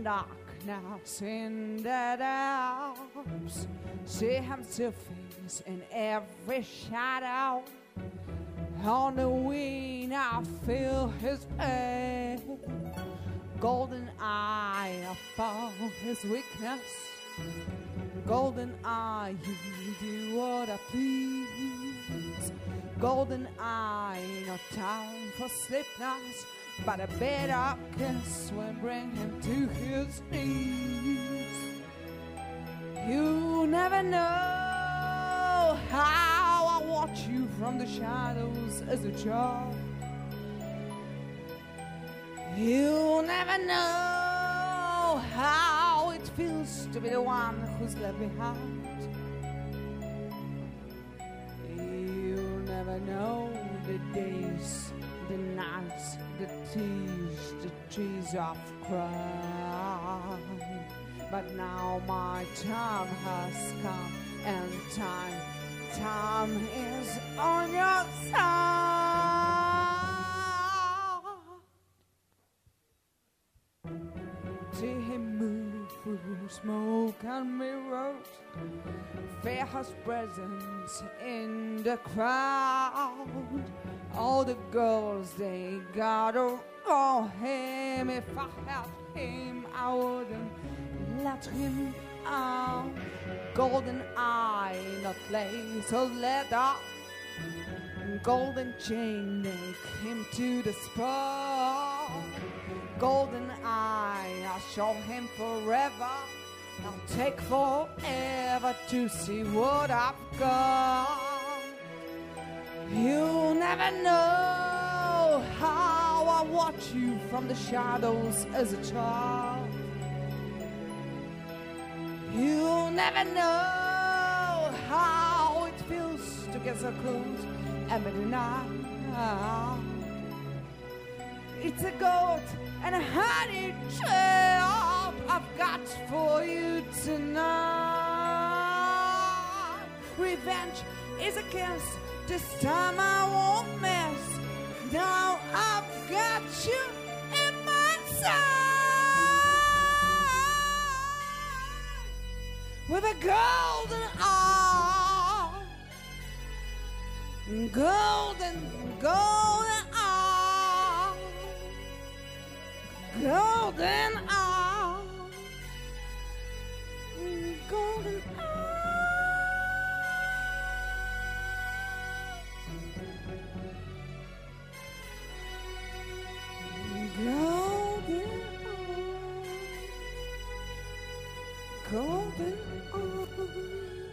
darkness in the Alps. See him surface in every shadow. On the wind I feel his air. Golden eye, I found his weakness. Golden eye, you do what I please. Golden eye, no time for sleepiness, but a better kiss will bring him to his knees. You never know how I watch you from the shadows as a child. You never know how it feels to be the one who's left behind. You never know the days, the nights, the tears, the trees of crime. But now my time has come, and time is on your side. See him move through smoke and mirrors, fear his presence in the crowd. All the girls, they gather for him. If I had him, I wouldn't let him out. Golden eye, not lace or leather. Golden chain, make him to the spot. Golden eye, I'll show him forever. I'll take forever to see what I've got. You never know how I watch you from the shadows as a child. You never know how it feels to get so close at midnight. It's a goat and a honey trail I've got for you tonight. Revenge is a kiss, this time I won't miss. Now I've got you in my sight. With a golden eye, golden eye, golden eye, golden eye. Golden eye, golden eye.